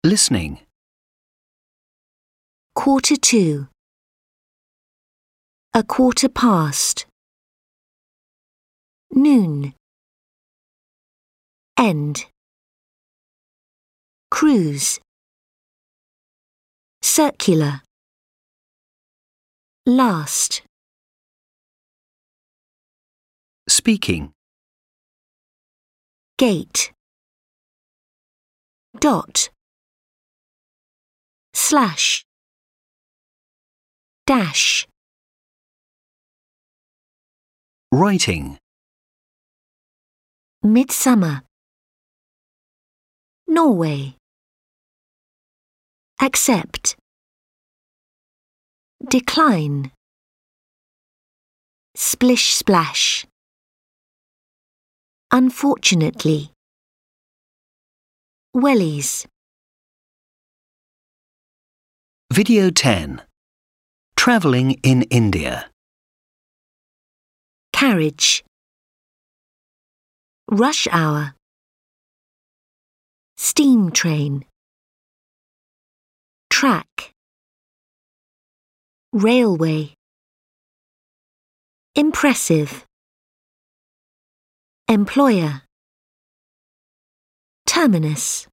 Listening. 2:15. 1:15. Noon. End. Cruise. Circular. Last. Speaking. Gate. Dot. Slash. Dash. Writing. Midsummer. Norway. Accept. Decline. Splish splash. Unfortunately. Wellies. Video 10. Travelling in India. Carriage. Rush hour. Steam train. Track. Railway. Impressive. Employer. Terminus.